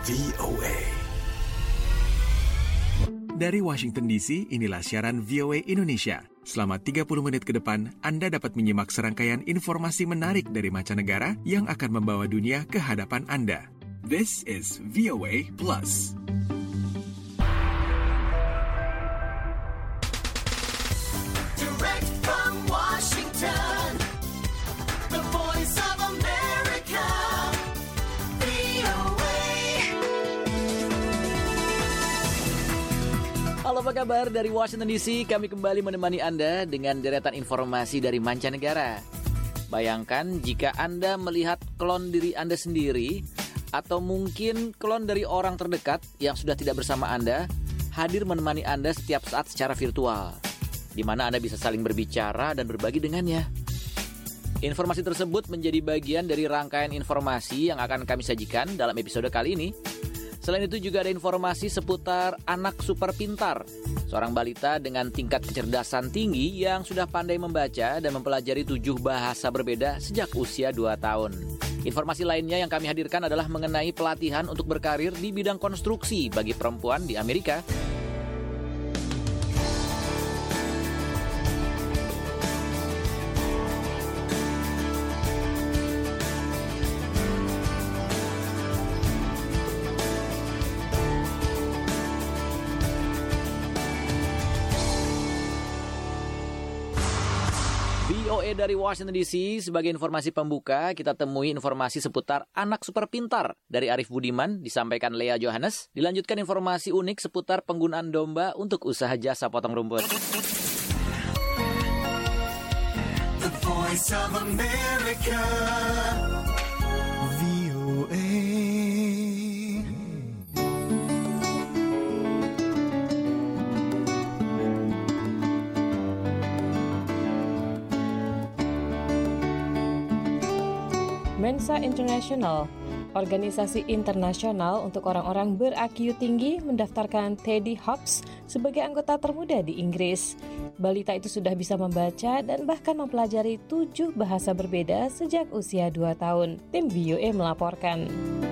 VOA. Dari Washington DC, inilah siaran VOA Indonesia. Selama 30 menit ke depan, Anda dapat menyimak serangkaian informasi menarik dari mancanegara yang akan membawa dunia ke hadapan Anda. This is VOA Plus. Direct from Washington, the voice of America, VOA. Halo, apa kabar? Dari Washington DC, kami kembali menemani Anda dengan deretan informasi dari mancanegara. Bayangkan jika Anda melihat klon diri Anda sendiri, atau mungkin klon dari orang terdekat yang sudah tidak bersama Anda, hadir menemani Anda setiap saat secara virtual, di mana Anda bisa saling berbicara dan berbagi dengannya. Informasi tersebut menjadi bagian dari rangkaian informasi yang akan kami sajikan dalam episode kali ini. Selain itu juga ada informasi seputar anak super pintar, seorang balita dengan tingkat kecerdasan tinggi yang sudah pandai membaca dan mempelajari 7 bahasa berbeda sejak usia 2 tahun. Informasi lainnya yang kami hadirkan adalah mengenai pelatihan untuk berkarir di bidang konstruksi bagi perempuan di Amerika. VOA dari Washington DC, sebagai informasi pembuka, kita temui informasi seputar anak super pintar dari Arif Budiman, disampaikan Lea Johannes. Dilanjutkan informasi unik seputar penggunaan domba untuk usaha jasa potong rumput. The voice of America, VOA. Mensa International, organisasi internasional untuk orang-orang ber-IQ tinggi, mendaftarkan Teddy Hobbs sebagai anggota termuda di Inggris. Balita itu sudah bisa membaca dan bahkan mempelajari 7 bahasa berbeda sejak usia 2 tahun. Tim VOA melaporkan.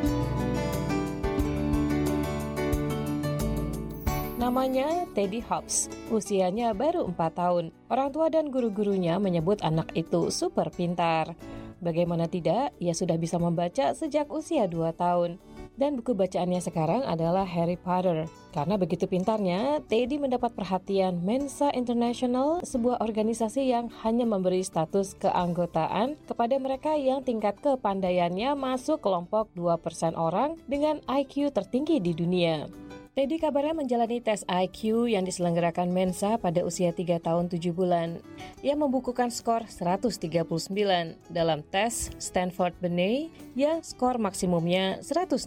Namanya Teddy Hobbs, usianya baru 4 tahun. Orang tua dan guru-gurunya menyebut anak itu super pintar. Bagaimana tidak, ia sudah bisa membaca sejak usia 2 tahun. Dan buku bacaannya sekarang adalah Harry Potter. Karena begitu pintarnya, Teddy mendapat perhatian Mensa International, sebuah organisasi yang hanya memberi status keanggotaan kepada mereka yang tingkat kepandaiannya masuk kelompok 2% orang dengan IQ tertinggi di dunia. Teddy kabarnya menjalani tes IQ yang diselenggarakan Mensa pada usia 3 tahun 7 bulan. Ia membukukan skor 139 dalam tes Stanford Binet yang skor maksimumnya 160.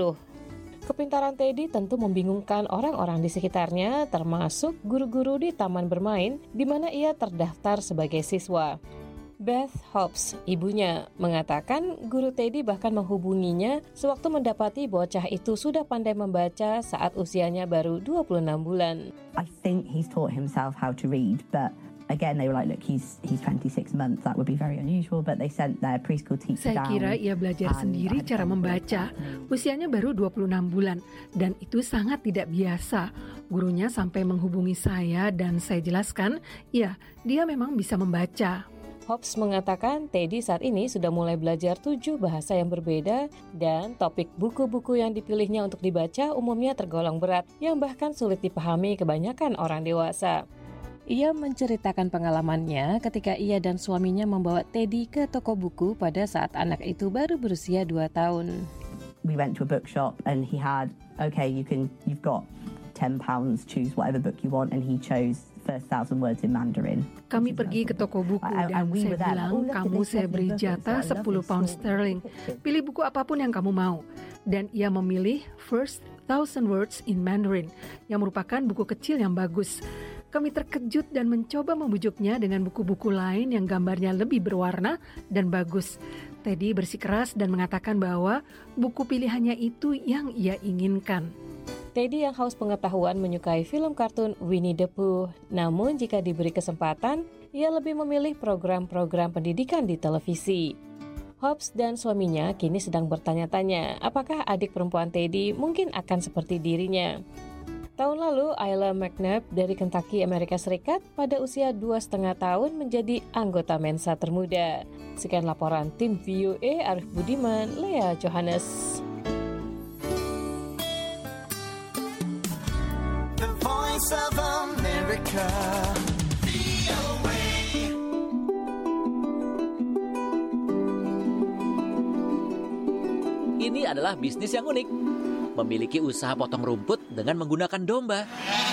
Kepintaran Teddy tentu membingungkan orang-orang di sekitarnya, termasuk guru-guru di taman bermain di mana ia terdaftar sebagai siswa. Beth Hobbs, ibunya, mengatakan guru Teddy bahkan menghubunginya sewaktu mendapati bocah itu sudah pandai membaca saat usianya baru 26 bulan. I think he's taught himself how to read, but again they were like, look, he's 26 months, that would be very unusual, but they sent their preschool teacher down. Saya kira ia belajar sendiri cara membaca. Usianya baru 26 bulan dan itu sangat tidak biasa. Gurunya sampai menghubungi saya dan saya jelaskan, ya, dia memang bisa membaca. Hobbs mengatakan Teddy saat ini sudah mulai belajar 7 bahasa yang berbeda dan topik buku-buku yang dipilihnya untuk dibaca umumnya tergolong berat yang bahkan sulit dipahami kebanyakan orang dewasa. Ia menceritakan pengalamannya ketika ia dan suaminya membawa Teddy ke toko buku pada saat anak itu baru berusia 2 tahun. We went to a bookshop and he had, okay, you've got £10, choose whatever book you want, and he chose first 1,000 words in Mandarin. Kami pergi ke toko buku dan saya bilang, kamu saya beri jatah 10 pound sterling. Pilih buku apapun yang kamu mau. Dan ia memilih First 1,000 Words in Mandarin, yang merupakan buku kecil yang bagus. Kami terkejut dan mencoba membujuknya dengan buku-buku lain yang gambarnya lebih berwarna dan bagus. Teddy bersikeras dan mengatakan bahwa buku pilihannya itu yang ia inginkan. Teddy yang haus pengetahuan menyukai film kartun Winnie the Pooh. Namun jika diberi kesempatan, ia lebih memilih program-program pendidikan di televisi. Hobbs dan suaminya kini sedang bertanya-tanya apakah adik perempuan Teddy mungkin akan seperti dirinya. Tahun lalu, Ayla McNabb dari Kentucky, Amerika Serikat pada usia 2,5 tahun menjadi anggota Mensa termuda. Sekian laporan tim VOA, Arif Budiman, Lea Johannes. The Voice of America. Ini adalah bisnis yang unik. Memiliki usaha potong rumput dengan menggunakan domba.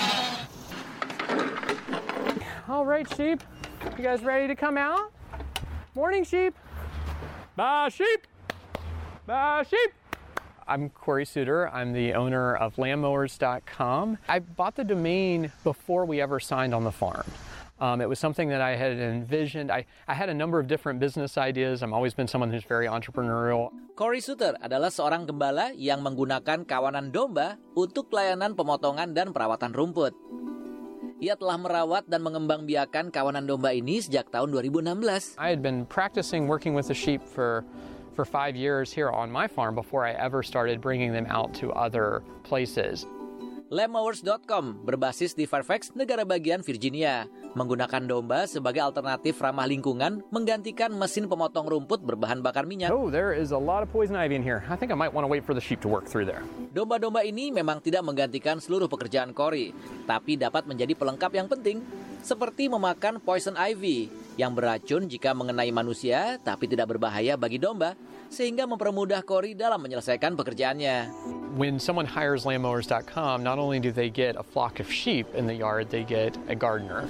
All right, sheep. You guys ready to come out? Morning, sheep. Bye, sheep. Bye, sheep. I'm Corey Suter. I'm the owner of landmowers.com. I bought the domain before we ever signed on the farm. It was something that I had envisioned. I had a number of different business ideas. I've always been someone who's very entrepreneurial. Corey Suter adalah seorang gembala yang menggunakan kawanan domba untuk pelayanan pemotongan dan perawatan rumput. Ia telah merawat dan mengembangbiakan kawanan domba ini sejak tahun 2016. I had been practicing working with the sheep for 5 years here on my farm before I ever started bringing them out to other places. Landmowers.com berbasis di Fairfax, negara bagian Virginia. Menggunakan domba sebagai alternatif ramah lingkungan menggantikan mesin pemotong rumput berbahan bakar minyak. Oh, there is a lot of poison ivy in here. I think I might want to wait for the sheep to work through there. Domba-domba ini memang tidak menggantikan seluruh pekerjaan Corey, tapi dapat menjadi pelengkap yang penting, seperti memakan poison ivy yang beracun jika mengenai manusia tapi tidak berbahaya bagi domba, sehingga mempermudah Corey dalam menyelesaikan pekerjaannya. When someone hires landmowers.com, not only do they get a flock of sheep in the yard, they get a gardener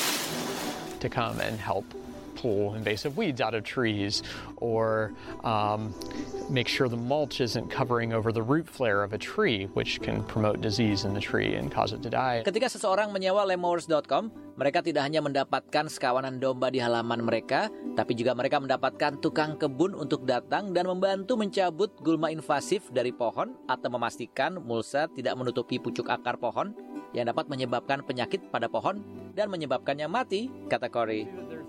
to come and help pull invasive weeds out of trees or make sure the mulch isn't covering over the root flare of a tree, which can promote disease in the tree and cause it to die. Ketika seseorang menyewa landmowers.com, mereka tidak hanya mendapatkan sekawanan domba di halaman mereka, tapi juga mereka mendapatkan tukang kebun untuk datang dan membantu mencabut gulma invasif dari pohon atau memastikan mulsa tidak menutupi pucuk akar pohon yang dapat menyebabkan penyakit pada pohon dan menyebabkannya mati, kata Corey.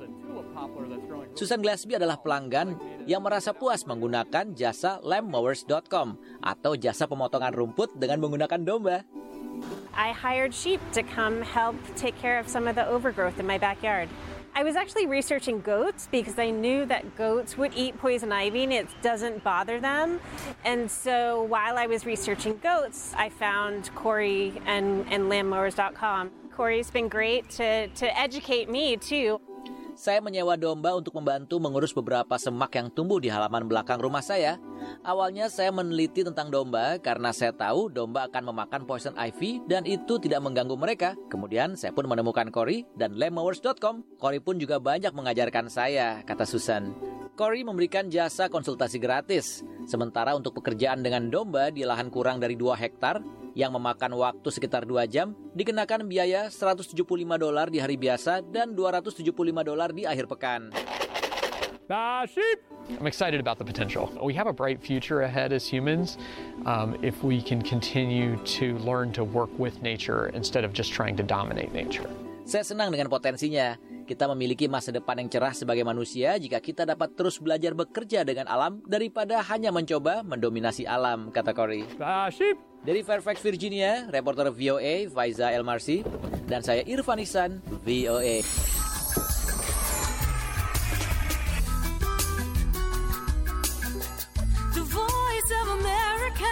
Susan Gillespie adalah pelanggan yang merasa puas menggunakan jasa landmowers.com atau jasa pemotongan rumput dengan menggunakan domba. I hired sheep to come help take care of some of the overgrowth in my backyard. I was actually researching goats because I knew that goats would eat poison ivy and it doesn't bother them. And so while I was researching goats, I found Corey and landmowers.com. Corey's been great to educate me too. Saya menyewa domba untuk membantu mengurus beberapa semak yang tumbuh di halaman belakang rumah saya. Awalnya saya meneliti tentang domba karena saya tahu domba akan memakan poison ivy dan itu tidak mengganggu mereka. Kemudian saya pun menemukan Corey dan landmowers.com. Corey pun juga banyak mengajarkan saya, kata Susan. Corey memberikan jasa konsultasi gratis. Sementara untuk pekerjaan dengan domba di lahan kurang dari 2 hektar, yang memakan waktu sekitar 2 jam, dikenakan biaya $175 di hari biasa dan $275 di akhir pekan. Sheep! I'm excited about the potential. We have a bright future ahead as humans if we can continue to learn to work with nature instead of just trying to dominate nature. Saya senang dengan potensinya. Kita memiliki masa depan yang cerah sebagai manusia jika kita dapat terus belajar bekerja dengan alam daripada hanya mencoba mendominasi alam, kata Corey. Sheep! Dari Fairfax, Virginia, reporter VOA Faiza Elmarsi, dan saya Irfan Ihsan, VOA. The Voice of America.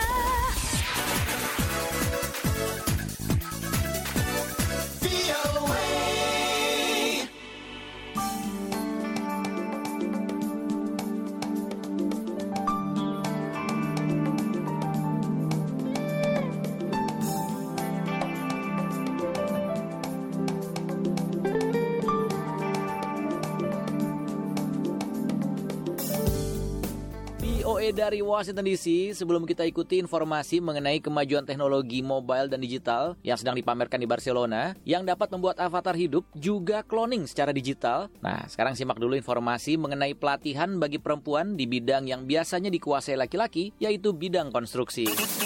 Dari Washington DC, sebelum kita ikuti informasi mengenai kemajuan teknologi mobile dan digital yang sedang dipamerkan di Barcelona, yang dapat membuat avatar hidup juga cloning secara digital. Nah, sekarang simak dulu informasi mengenai pelatihan bagi perempuan di bidang yang biasanya dikuasai laki-laki, yaitu bidang konstruksi.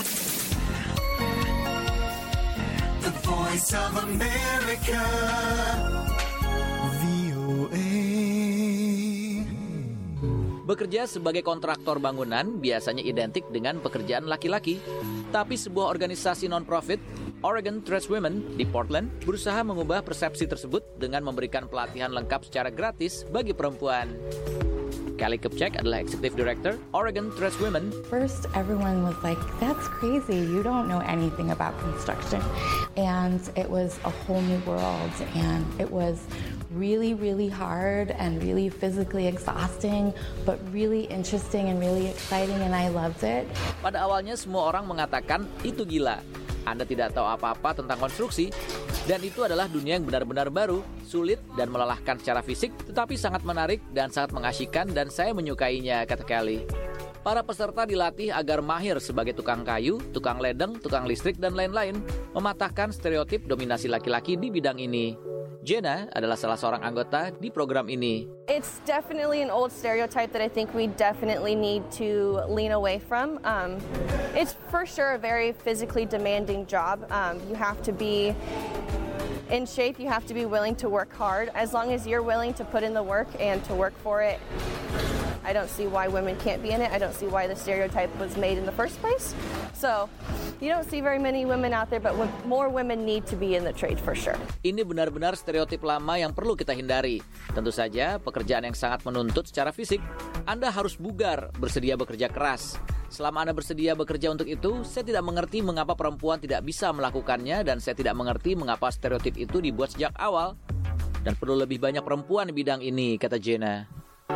The Voice of America. VOA. Bekerja sebagai kontraktor bangunan biasanya identik dengan pekerjaan laki-laki. Tapi sebuah organisasi non-profit, Oregon Trash Women di Portland, berusaha mengubah persepsi tersebut dengan memberikan pelatihan lengkap secara gratis bagi perempuan. Kelly Kupchak adalah Executive Director Oregon Trash Women. First, everyone was like, that's crazy. You don't know anything about construction. And it was a whole new world. And it was really, really hard and really physically exhausting, but really interesting and really exciting, and I loved it. Pada awalnya semua orang mengatakan itu gila. Anda tidak tahu apa-apa tentang konstruksi, dan itu adalah dunia yang benar-benar baru, sulit dan melelahkan secara fisik, tetapi sangat menarik dan sangat mengasyikan dan saya menyukainya, kata Kelly. Para peserta dilatih agar mahir sebagai tukang kayu, tukang ledeng, tukang listrik, dan lain-lain, mematahkan stereotip dominasi laki-laki di bidang ini. Jenna adalah salah seorang anggota di program ini. It's definitely an old stereotype that I think we definitely need to lean away from. It's for sure a very physically demanding job. You have to be in shape, you have to be willing to work hard. As long as you're willing to put in the work and to work for it, I don't see why women can't be in it. I don't see why the stereotype was made in the first place. So, you don't see very many women out there, but more women need to be in the trade for sure. Ini benar-benar stereotip lama yang perlu kita hindari. Tentu saja, pekerjaan yang sangat menuntut secara fisik. Anda harus bugar, bersedia bekerja keras. Selama Anda bersedia bekerja untuk itu, saya tidak mengerti mengapa perempuan tidak bisa melakukannya dan saya tidak mengerti mengapa stereotip itu dibuat sejak awal. Dan perlu lebih banyak perempuan di bidang ini, kata Jenna.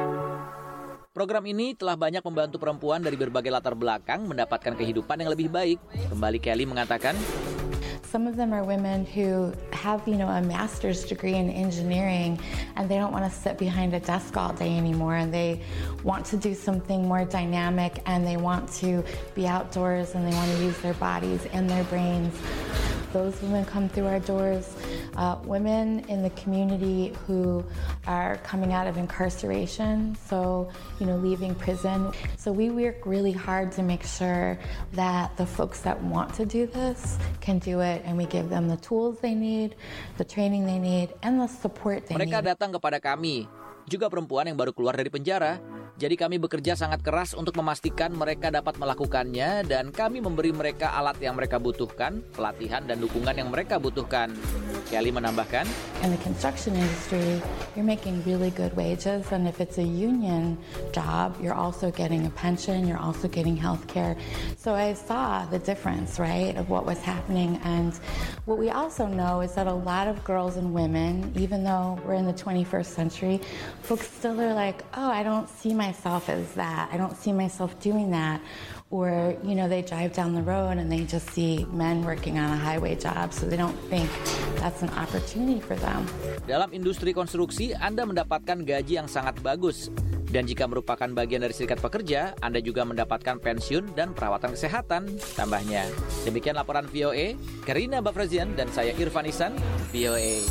Program ini telah banyak membantu perempuan dari berbagai latar belakang mendapatkan kehidupan yang lebih baik. Kembali Kelly mengatakan, some of them are women who have, a master's degree in engineering and they don't want to sit behind a desk all day anymore and they want to do something more dynamic and they want to be outdoors and they want to use their bodies and their brains. Those women come through our doors. Women in the community who are coming out of incarceration, so, leaving prison. So we work really hard to make sure that the folks that want to do this can do it, and we give them the tools they need, the training they need, and the support they need. Mereka datang kepada kami, juga perempuan yang baru keluar dari penjara. Jadi kami bekerja sangat keras untuk memastikan mereka dapat melakukannya dan kami memberi mereka alat yang mereka butuhkan, pelatihan dan dukungan yang mereka butuhkan. Kelly menambahkan, in the construction industry, you're making really good wages, and if it's a union job, you're also getting a pension, you're also getting health care. So I saw the difference, right, of what was happening. And what we also know is that a lot of girls and women, even though we're in the 21st century, folks still are like, oh, I don't see myself as that. I don't see myself doing that. Or, they drive down the road and they just see men working on a highway job, so they don't think that's an opportunity for them. Dalam industri konstruksi, Anda mendapatkan gaji yang sangat bagus. Dan jika merupakan bagian dari serikat pekerja, Anda juga mendapatkan pensiun dan perawatan kesehatan, tambahnya. Demikian laporan VOA, Karina Bafrazian dan saya Irfan Ihsan, VOA.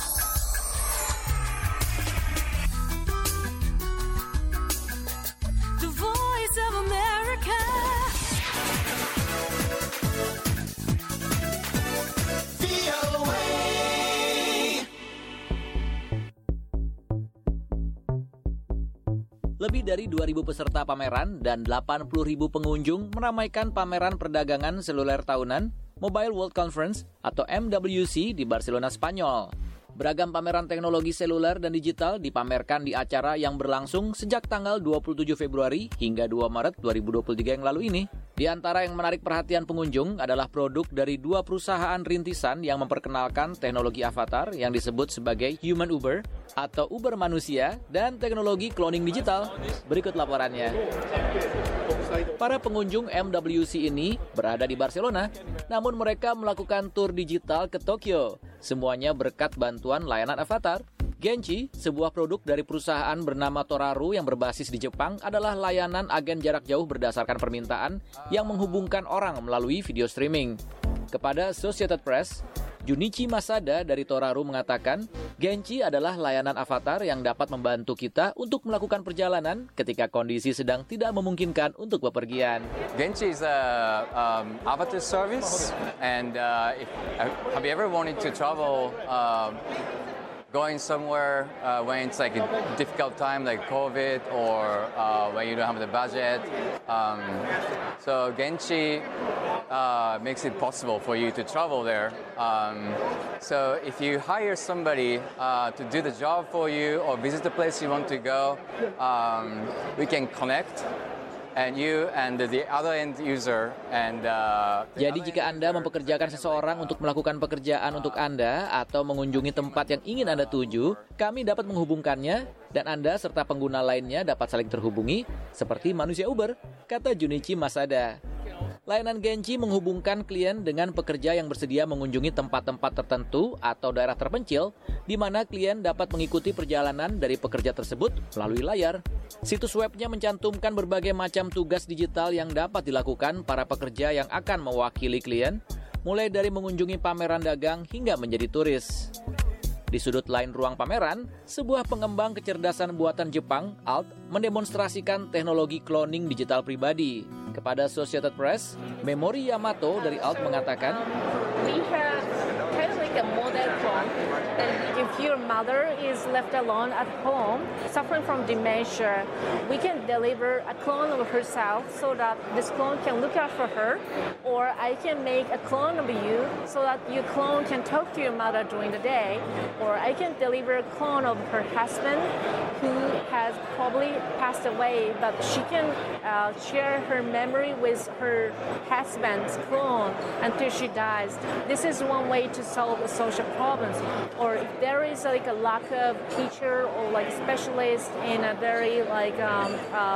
The Voice of America. Lebih dari 2.000 peserta pameran dan 80.000 pengunjung meramaikan pameran perdagangan seluler tahunan Mobile World Conference atau MWC di Barcelona, Spanyol. Beragam pameran teknologi seluler dan digital dipamerkan di acara yang berlangsung sejak tanggal 27 Februari hingga 2 Maret 2023 yang lalu ini. Di antara yang menarik perhatian pengunjung adalah produk dari 2 perusahaan rintisan yang memperkenalkan teknologi avatar yang disebut sebagai Human Uber atau Uber manusia dan teknologi cloning digital. Berikut laporannya. Para pengunjung MWC ini berada di Barcelona, namun mereka melakukan tur digital ke Tokyo. Semuanya berkat bantuan layanan avatar. Genchi, sebuah produk dari perusahaan bernama Toraru yang berbasis di Jepang, adalah layanan agen jarak jauh berdasarkan permintaan yang menghubungkan orang melalui video streaming. Kepada Associated Press, Junichi Masada dari Toraru mengatakan, Genchi adalah layanan avatar yang dapat membantu kita untuk melakukan perjalanan ketika kondisi sedang tidak memungkinkan untuk bepergian. Genchi is a avatar service, and have you ever wanted to travel going somewhere when it's like a difficult time like COVID or when you don't have the budget. So Genchi makes it possible for you to travel there. So if you hire somebody to do the job for you or visit the place you want to go, we can connect. And you and the other end user and Jadi jika Anda mempekerjakan seseorang untuk melakukan pekerjaan untuk Anda atau mengunjungi tempat yang ingin Anda tuju, kami dapat menghubungkannya dan Anda serta pengguna lainnya dapat saling terhubungi seperti manusia Uber, kata Junichi Masada. Layanan Genchi menghubungkan klien dengan pekerja yang bersedia mengunjungi tempat-tempat tertentu atau daerah terpencil, di mana klien dapat mengikuti perjalanan dari pekerja tersebut melalui layar. Situs webnya mencantumkan berbagai macam tugas digital yang dapat dilakukan para pekerja yang akan mewakili klien, mulai dari mengunjungi pameran dagang hingga menjadi turis. Di sudut lain ruang pameran, sebuah pengembang kecerdasan buatan Jepang, ALT, mendemonstrasikan teknologi cloning digital pribadi. Kepada Associated Press, Memori Yamato dari ALT mengatakan, "We have kind of like a model clone. And if your mother is left alone at home, suffering from dementia, we can deliver a clone of herself so that this clone can look out for her, or I can make a clone of you so that your clone can talk to your mother during the day, or I can deliver a clone of her husband who has probably passed away, but she can share her memory with her husband's clone until she dies. This is one way to solve the social problems. Or if there is like a lack of teacher or like specialist in a very like a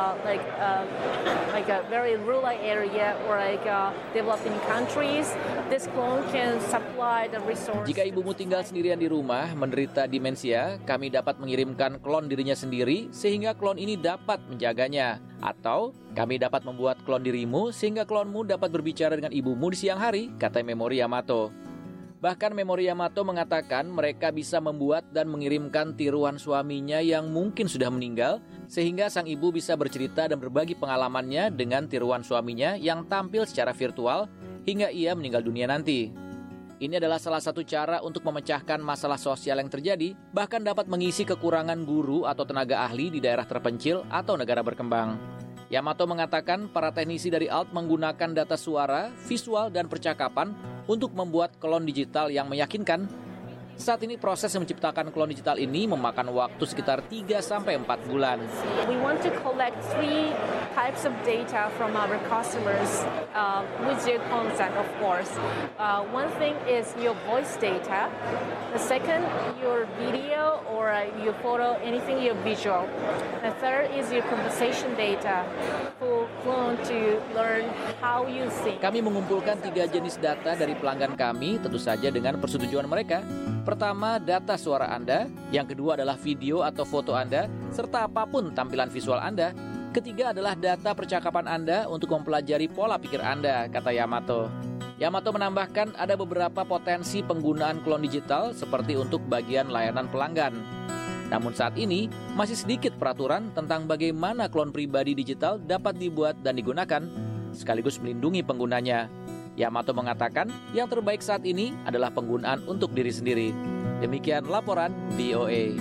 very rural area or like developing countries, this clone can supply the resource. Jika ibumu tinggal sendirian di rumah menderita demensia, kami dapat mengirimkan klon dirinya sendiri sehingga klon ini dapat menjaganya. Atau kami dapat membuat klon dirimu sehingga klonmu dapat berbicara dengan ibumu di siang hari, kata Memori Yamato. Bahkan Memori Yamato mengatakan mereka bisa membuat dan mengirimkan tiruan suaminya yang mungkin sudah meninggal, sehingga sang ibu bisa bercerita dan berbagi pengalamannya dengan tiruan suaminya yang tampil secara virtual hingga ia meninggal dunia nanti. Ini adalah salah satu cara untuk memecahkan masalah sosial yang terjadi, bahkan dapat mengisi kekurangan guru atau tenaga ahli di daerah terpencil atau negara berkembang. Yamato mengatakan para teknisi dari ALT menggunakan data suara, visual, dan percakapan untuk membuat klon digital yang meyakinkan. Saat ini proses menciptakan klon digital ini memakan waktu sekitar 3-4 bulan. We want to collect 3 types of data from our customers with their consent, of course. One thing is your voice data. The second, your video or your photo, anything your visual. The third is your conversation data for clone to learn how you think. Kami mengumpulkan 3 jenis data dari pelanggan kami, tentu saja dengan persetujuan mereka. Pertama, data suara Anda. Yang kedua adalah video atau foto Anda, serta apapun tampilan visual Anda. Ketiga adalah data percakapan Anda untuk mempelajari pola pikir Anda, kata Yamato. Yamato menambahkan ada beberapa potensi penggunaan klon digital seperti untuk bagian layanan pelanggan. Namun saat ini, masih sedikit peraturan tentang bagaimana klon pribadi digital dapat dibuat dan digunakan, sekaligus melindungi penggunanya. Yamato mengatakan yang terbaik saat ini adalah penggunaan untuk diri sendiri. Demikian laporan VOA.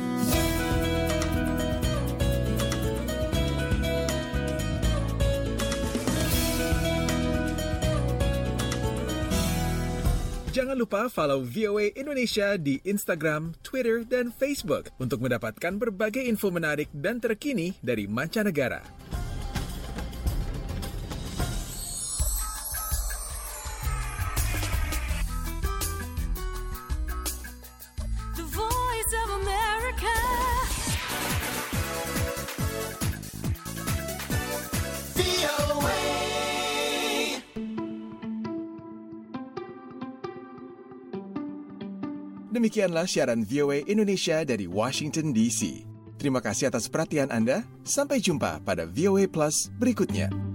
Jangan lupa follow VOA Indonesia di Instagram, Twitter, dan Facebook untuk mendapatkan berbagai info menarik dan terkini dari mancanegara. Demikianlah siaran VOA Indonesia dari Washington DC. Terima kasih atas perhatian Anda. Sampai jumpa pada VOA Plus berikutnya.